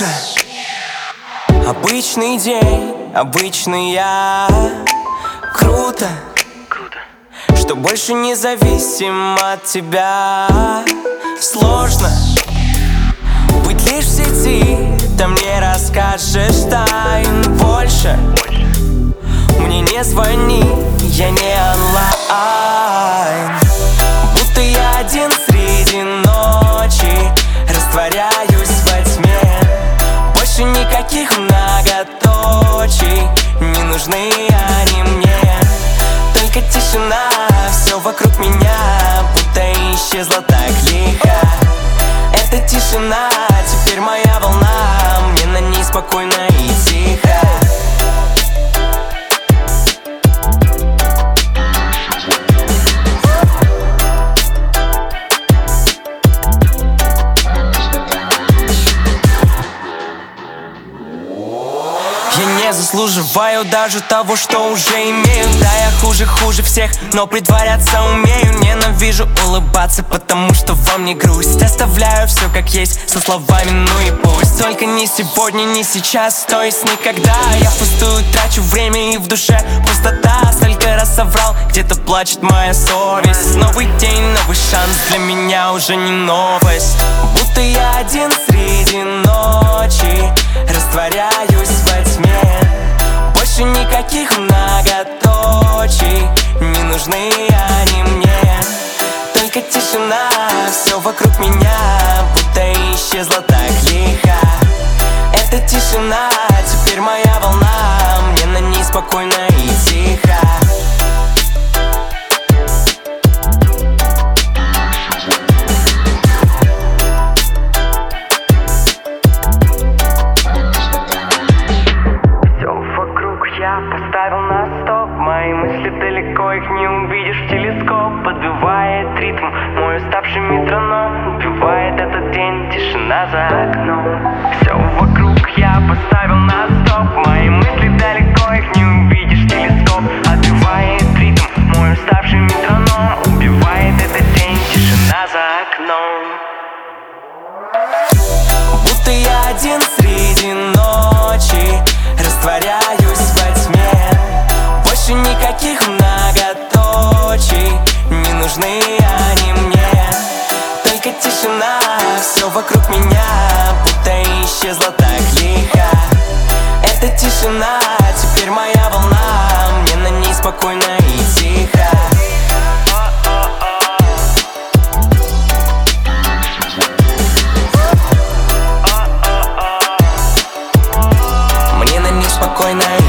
сложно. Обычный день, обычный я. Круто, что больше не зависим от тебя. Сложно быть лишь в сети, там не расскажешь тайн больше. Мне не звони, я не онлайн. Будто я один среди ночи, растворяюсь во тьме. Больше никаких многоточий, не нужны они мне. Только тишина, все вокруг меня будто исчезла так лихо. Эта тишина теперь моя волна, мне на ней спокойно и тихо. Я не заслуживаю даже того, что уже имею. Да, я хуже всех, но притворяться умею. Ненавижу улыбаться, потому что во мне грусть. Оставляю все как есть, со словами ну и пусть. Только не сегодня, не сейчас, то есть никогда. Я впустую трачу время и в душе пустота. Столько раз соврал, где-то плачет моя совесть. Новый день, новый шанс, для меня уже не новость. Будто я один среди ночи, растворяюсь во тьме. Больше никаких многоточий, не нужны они мне. Только тишина, все вокруг меня будто исчезла так лихо. Эта тишина теперь моя волна, мне на ней спокойно и тихо. Я поставил на стоп, мои мысли далеко, их не увидишь в телескоп. Подбивает ритм мой уставший метроном, убивает этот день тишина за окном. Все вокруг я поставил на стоп, мои мысли далеко, их не увидишь в телескоп. Отбивает ритм мой уставший метроном, убивает этот день тишина за окном. Будто я один среди ночи, растворяюсь во тьме. Больше никаких многоточий, не нужны они мне. Только тишина, все вокруг меня будто исчезла так лихо. Эта тишина теперь моя волна, мне на ней спокойно и тихо. Мне на ней спокойно и